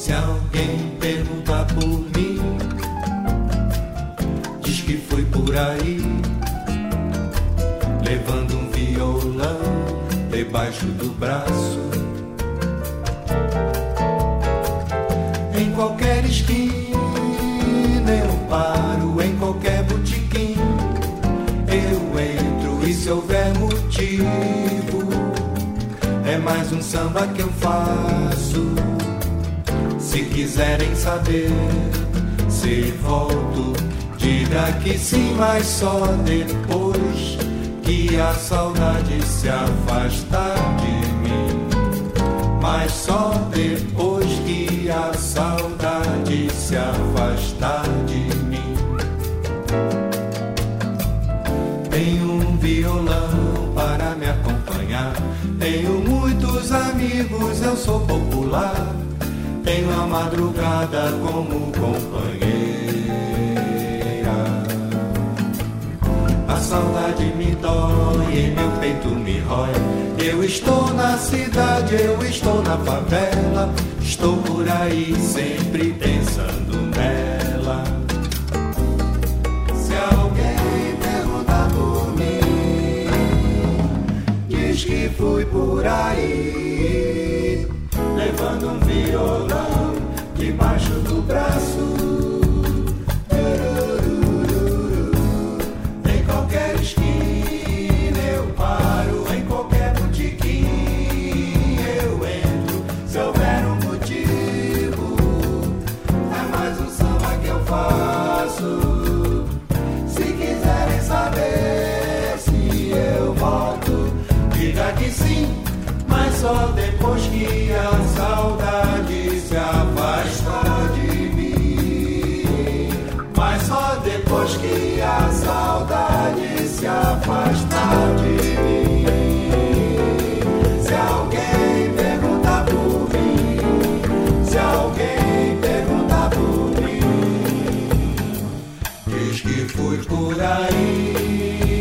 Se alguém perguntar por mim, diz que foi por aí, levando um violão debaixo do braço. Em qualquer esquina eu paro, em qualquer botequim eu entro, e se houver motivo é mais um samba que eu faço. Se quiserem saber se volto, diga que sim, mas só depois que a saudade se afastar de mim. Mas só depois que a saudade se afastar de mim. Tenho um violão para me acompanhar, tenho muitos amigos, eu sou popular, tenho a madrugada como companheira. A saudade me dói, em meu peito me rói. Eu estou na cidade, eu estou na favela, estou por aí sempre pensando nela. Se alguém perguntar por mim, diz que fui por aí, levando um violão debaixo do braço. Em qualquer esquina eu paro, em qualquer botequim eu entro. Se houver um motivo, é mais um samba que eu faço. Se quiserem saber se eu volto, diga que sim, mas só depois que a saudade se afasta de mim. Mas só depois que a saudade se afasta de mim. Se alguém perguntar por mim, se alguém perguntar por mim, diz que fui por aí,